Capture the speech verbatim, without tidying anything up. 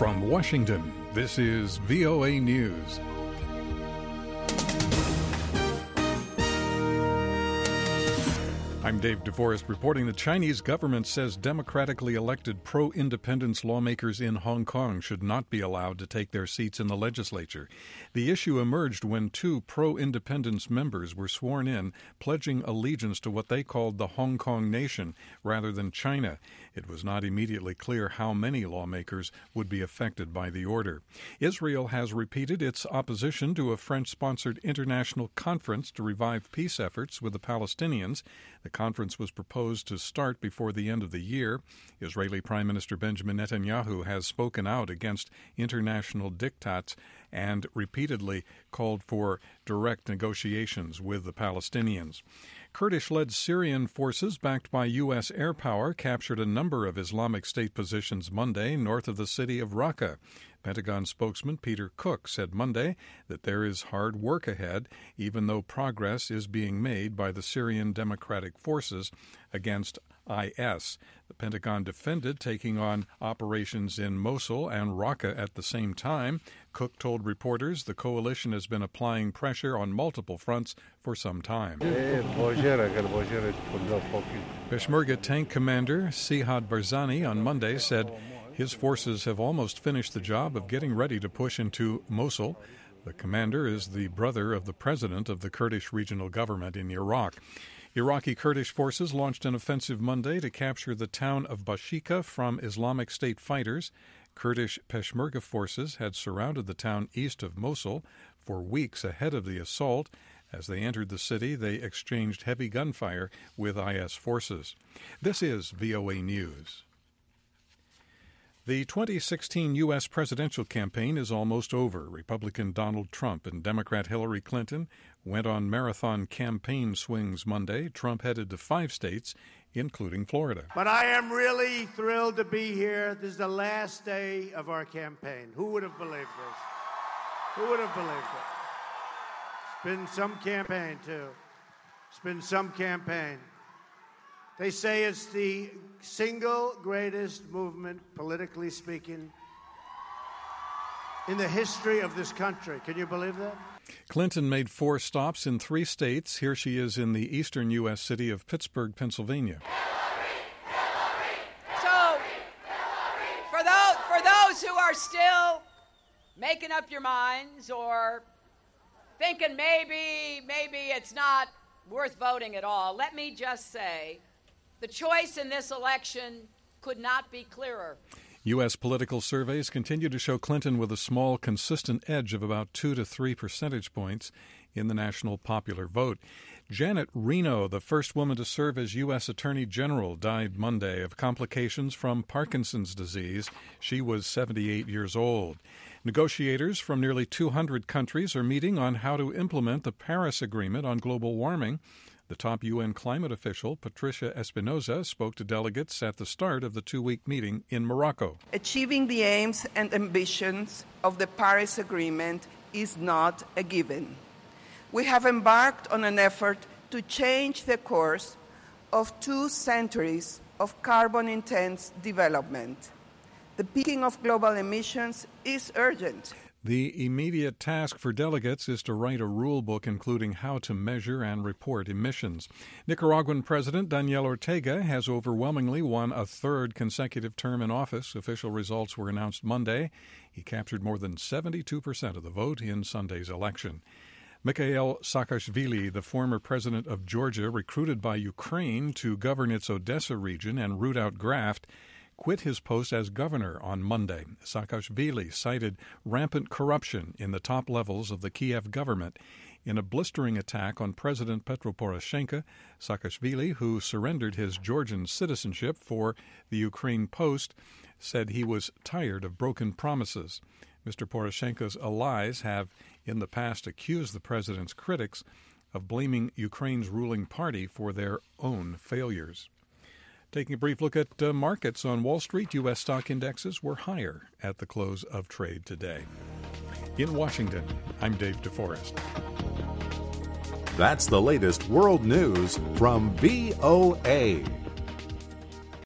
From Washington, this is V O A News. I'm Dave DeForest reporting the Chinese government says democratically elected pro-independence lawmakers in Hong Kong should not be allowed to take their seats in the legislature. The issue emerged when two pro-independence members were sworn in, pledging allegiance to what they called the Hong Kong nation rather than China. It was not immediately clear how many lawmakers would be affected by the order. Israel has repeated its opposition to a French-sponsored international conference to revive peace efforts with the Palestinians. The conference was proposed to start before the end of the year. Israeli Prime Minister Benjamin Netanyahu has spoken out against international diktats and repeatedly called for direct negotiations with the Palestinians. Kurdish-led Syrian forces backed by U S air power captured a number of Islamic State positions Monday north of the city of Raqqa. Pentagon spokesman Peter Cook said Monday that there is hard work ahead, even though progress is being made by the Syrian Democratic Forces against I S. The Pentagon defended taking on operations in Mosul and Raqqa at the same time. Cook told reporters the coalition has been applying pressure on multiple fronts for some time. Peshmerga tank commander Sihad Barzani on Monday said his forces have almost finished the job of getting ready to push into Mosul. The commander is the brother of the president of the Kurdish regional government in Iraq. Iraqi Kurdish forces launched an offensive Monday to capture the town of Bashika from Islamic State fighters. Kurdish Peshmerga forces had surrounded the town east of Mosul for weeks ahead of the assault. As they entered the city, they exchanged heavy gunfire with I S forces. This is V O A News. The twenty sixteen U S presidential campaign is almost over. Republican Donald Trump and Democrat Hillary Clinton went on marathon campaign swings Monday. Trump headed to five states, including Florida. But I am really thrilled to be here. This is the last day of our campaign. Who would have believed this? Who would have believed it? It's been some campaign, too. It's been some campaign. They say it's the single greatest movement, politically speaking, in the history of this country. Can you believe that? Clinton made four stops in three states. Here she is in the eastern U S city of Pittsburgh, Pennsylvania. Hillary, Hillary, so, Hillary, for those, for those who are still making up your minds or thinking maybe, maybe it's not worth voting at all, let me just say, the choice in this election could not be clearer. U S political surveys continue to show Clinton with a small, consistent edge of about two to three percentage points in the national popular vote. Janet Reno, the first woman to serve as U S Attorney General, died Monday of complications from Parkinson's disease. She was seventy-eight years old. Negotiators from nearly two hundred countries are meeting on how to implement the Paris Agreement on global warming. The top U N climate official, Patricia Espinosa, spoke to delegates at the start of the two-week meeting in Morocco. Achieving the aims and ambitions of the Paris Agreement is not a given. We have embarked on an effort to change the course of two centuries of carbon-intense development. The peaking of global emissions is urgent. The immediate task for delegates is to write a rule book including how to measure and report emissions. Nicaraguan President Daniel Ortega has overwhelmingly won a third consecutive term in office. Official results were announced Monday. He captured more than seventy-two percent of the vote in Sunday's election. Mikhail Saakashvili, the former president of Georgia, recruited by Ukraine to govern its Odessa region and root out graft, quit his post as governor on Monday. Saakashvili cited rampant corruption in the top levels of the Kiev government. In a blistering attack on President Petro Poroshenko, Saakashvili, who surrendered his Georgian citizenship for the Ukraine Post, said he was tired of broken promises. Mister Poroshenko's allies have in the past accused the president's critics of blaming Ukraine's ruling party for their own failures. Taking a brief look at uh, markets on Wall Street, U S stock indexes were higher at the close of trade today. In Washington, I'm Dave DeForest. That's the latest world news from V O A.